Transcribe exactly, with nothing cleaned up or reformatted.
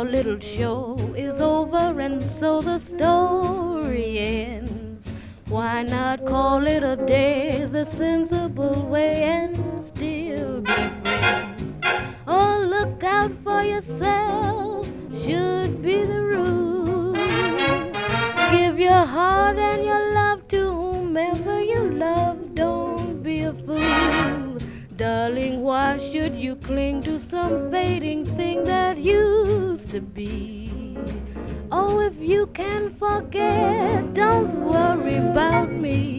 our little show is over and so the story ends. Why not call it a day the sensible way and still be friends? Oh, look out for yourself should be the rule. Give your heart and your love to whomever you love. Don't be a fool. Darling, why should you cling to some fading thing that used to be? Oh, if you can forget, don't worry about me.